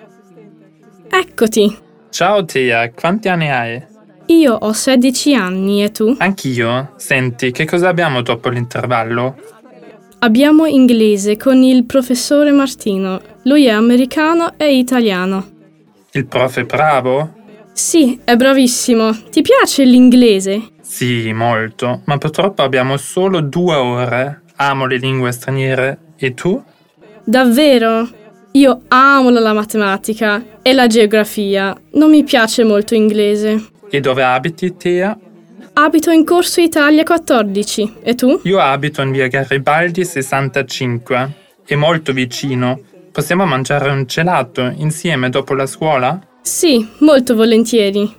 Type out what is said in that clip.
Eccoti. Ciao Tia, quanti anni hai? Io ho 16 anni e tu? Anch'io. Senti, che cosa abbiamo dopo l'intervallo? Abbiamo inglese con il professore Martino. Lui è americano e italiano. Il prof è bravo? Sì, è bravissimo. Ti piace l'inglese? Sì, molto, ma purtroppo abbiamo solo 2 ore. Amo le lingue straniere. E tu? Davvero? Io amo la matematica e la geografia. Non mi piace molto inglese. E dove abiti, Tia? Abito in Corso Italia 14. E tu? Io abito in via Garibaldi 65. È molto vicino. Possiamo mangiare un gelato insieme dopo la scuola? Sì, molto volentieri.